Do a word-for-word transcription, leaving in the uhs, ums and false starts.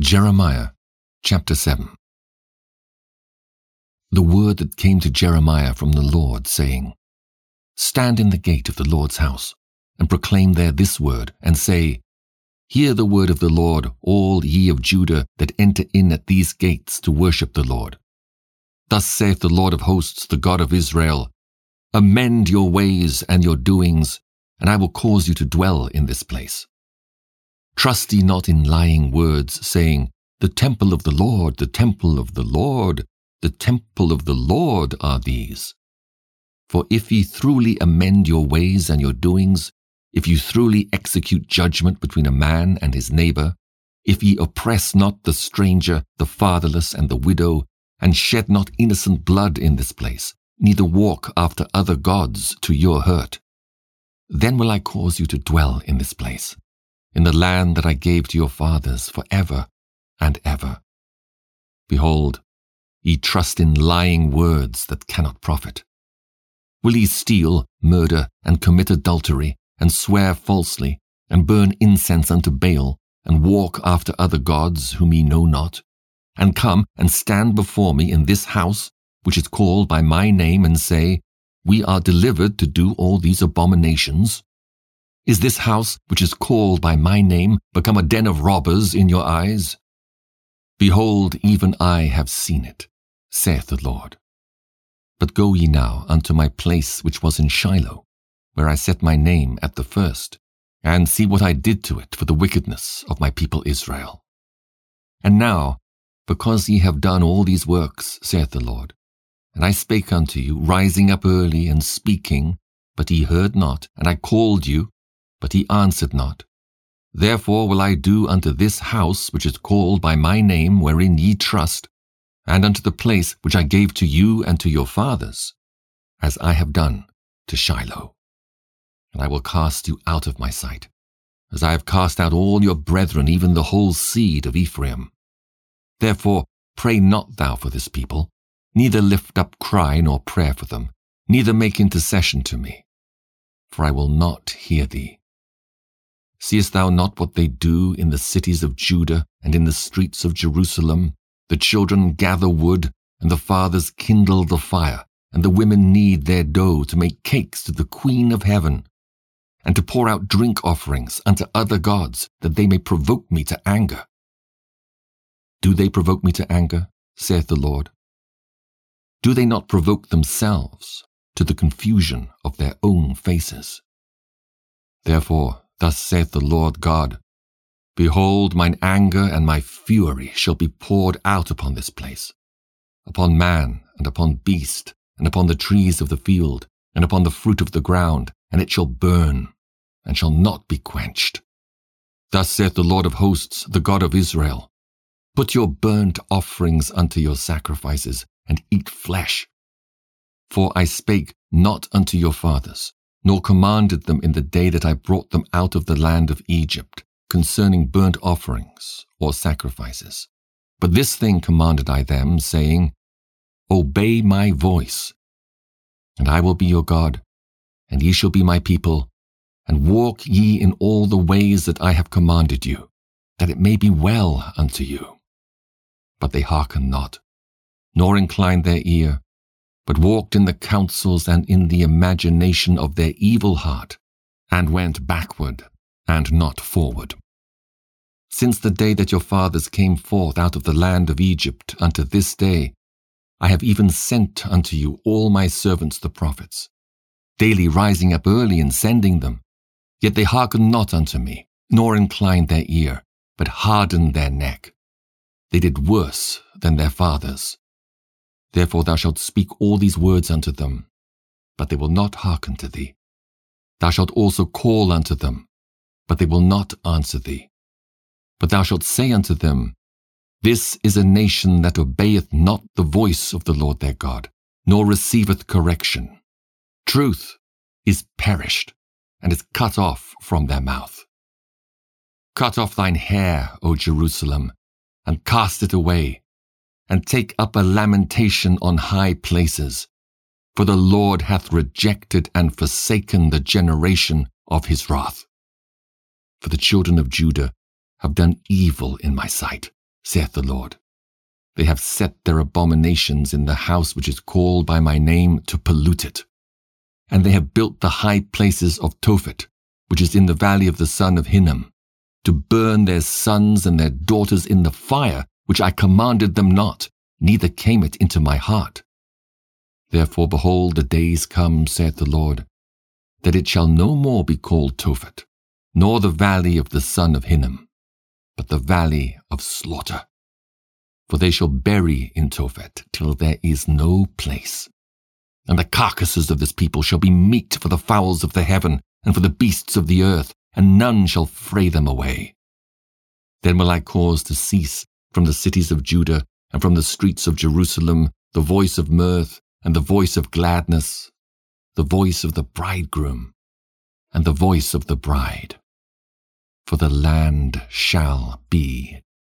Jeremiah chapter seven. The word that came to Jeremiah from the Lord, saying, Stand in the gate of the Lord's house, and proclaim there this word, and say, Hear the word of the Lord, all ye of Judah that enter in at these gates to worship the Lord. Thus saith the Lord of hosts, the God of Israel, Amend your ways and your doings, and I will cause you to dwell in this place. Trust ye not in lying words, saying, The temple of the Lord, the temple of the Lord, the temple of the Lord are these. For if ye truly amend your ways and your doings, if you truly execute judgment between a man and his neighbor, if ye oppress not the stranger, the fatherless, and the widow, and shed not innocent blood in this place, neither walk after other gods to your hurt, then will I cause you to dwell in this place, in the land that I gave to your fathers for ever and ever. Behold, ye trust in lying words that cannot profit. Will ye steal, murder, and commit adultery, and swear falsely, and burn incense unto Baal, and walk after other gods whom ye know not, and come and stand before me in this house, which is called by my name, and say, We are delivered to do all these abominations? Is this house, which is called by my name, become a den of robbers in your eyes? Behold, even I have seen it, saith the Lord. But go ye now unto my place which was in Shiloh, where I set my name at the first, and see what I did to it for the wickedness of my people Israel. And now, because ye have done all these works, saith the Lord, and I spake unto you, rising up early and speaking, but ye heard not, and I called you, but ye answered not. Therefore will I do unto this house which is called by my name, wherein ye trust, and unto the place which I gave to you and to your fathers, as I have done to Shiloh. And I will cast you out of my sight, as I have cast out all your brethren, even the whole seed of Ephraim. Therefore pray not thou for this people, neither lift up cry nor prayer for them, neither make intercession to me, for I will not hear thee. Seest thou not what they do in the cities of Judah and in the streets of Jerusalem? The children gather wood, and the fathers kindle the fire, and the women knead their dough to make cakes to the Queen of heaven, and to pour out drink offerings unto other gods, that they may provoke me to anger. Do they provoke me to anger, saith the Lord? Do they not provoke themselves to the confusion of their own faces? Therefore, thus saith the Lord God, Behold, mine anger and my fury shall be poured out upon this place, upon man, and upon beast, and upon the trees of the field, and upon the fruit of the ground, and it shall burn, and shall not be quenched. Thus saith the Lord of hosts, the God of Israel, Put your burnt offerings unto your sacrifices, and eat flesh. For I spake not unto your fathers, nor commanded them in the day that I brought them out of the land of Egypt, concerning burnt offerings or sacrifices. But this thing commanded I them, saying, Obey my voice, and I will be your God, and ye shall be my people, and walk ye in all the ways that I have commanded you, that it may be well unto you. But they hearkened not, nor inclined their ear, but walked in the counsels and in the imagination of their evil heart, and went backward and not forward. Since the day that your fathers came forth out of the land of Egypt unto this day, I have even sent unto you all my servants the prophets, daily rising up early and sending them. Yet they hearkened not unto me, nor inclined their ear, but hardened their neck. They did worse than their fathers. Therefore thou shalt speak all these words unto them, but they will not hearken to thee. Thou shalt also call unto them, but they will not answer thee. But thou shalt say unto them, This is a nation that obeyeth not the voice of the Lord their God, nor receiveth correction. Truth is perished, and is cut off from their mouth. Cut off thine hair, O Jerusalem, and cast it away, and take up a lamentation on high places, for the Lord hath rejected and forsaken the generation of his wrath. For the children of Judah have done evil in my sight, saith the Lord. They have set their abominations in the house which is called by my name to pollute it. And they have built the high places of Tophet, which is in the valley of the son of Hinnom, to burn their sons and their daughters in the fire, which I commanded them not, neither came it into my heart. Therefore, behold, the days come, saith the Lord, that it shall no more be called Tophet, nor the valley of the son of Hinnom, but the valley of slaughter. For they shall bury in Tophet till there is no place. And the carcasses of this people shall be meat for the fowls of the heaven and for the beasts of the earth, and none shall fray them away. Then will I cause to cease from the cities of Judah and from the streets of Jerusalem the voice of mirth and the voice of gladness, the voice of the bridegroom and the voice of the bride. For the land shall be